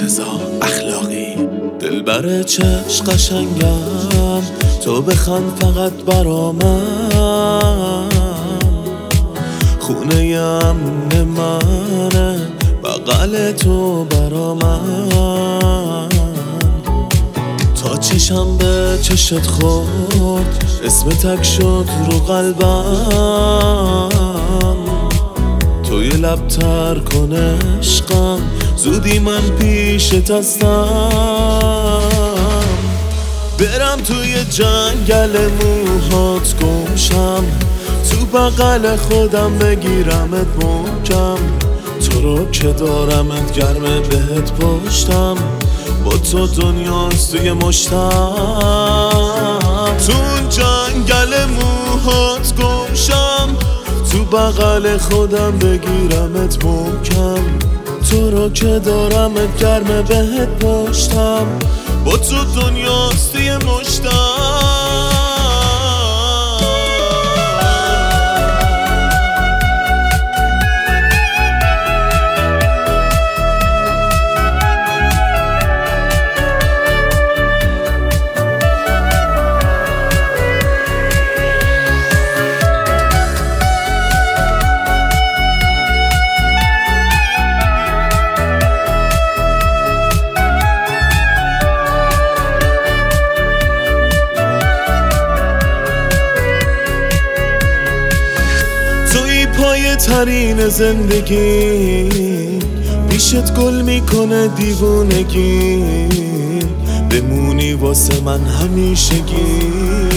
مرتضی اخلاقی. دلبر چشم قشنگم، تو بخند فقط برا من. خونه امن منه، بغل تو برا من. تا چشم به چشت خورد، اسم تک شد رو قلبم. توی لب تر کن عشقم، زودی من پیشت هستم. برم توی جنگل موهات گمشم، تو بغل خودم بگیرمت محکم. تو رو که دارمت گرمه بهت پشتم، با تو دنیاست توی مشتم. تو اون جنگل موهات گمشم، تو بغل خودم بگیرمت محکم. تو رو که دارمت گرمه بهت پشتم، با تو دنیاست توی مشتم. پایه ترین زندگی، پیشت گل میکنه دیوونگی. بمونی واسه من همیشگی،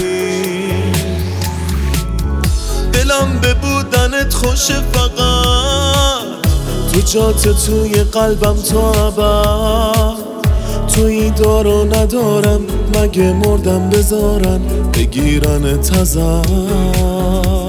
دلم به بودنت خوشه فقط. تو جات توی قلبم تا ابد. توی دارو ندارم، مگه مردم بذارن بگیرنت ازم.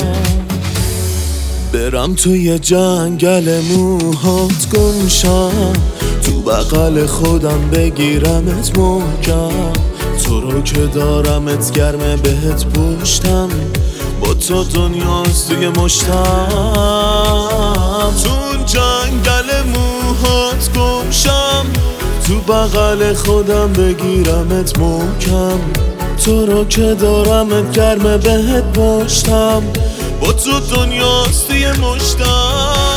برم توی جنگل موهات گمشم، تو بغل خودم بگیرمت محکم. تو رو که دارمت گرمه بهت پشتم، با تو دنیاست توی مشتم. تو اون جنگل موهات گمشم، تو بغل خودم بگیرمت محکم. تو رو که دارمت گرمه بهت پشتم، با تو دنیاست توی مشتم.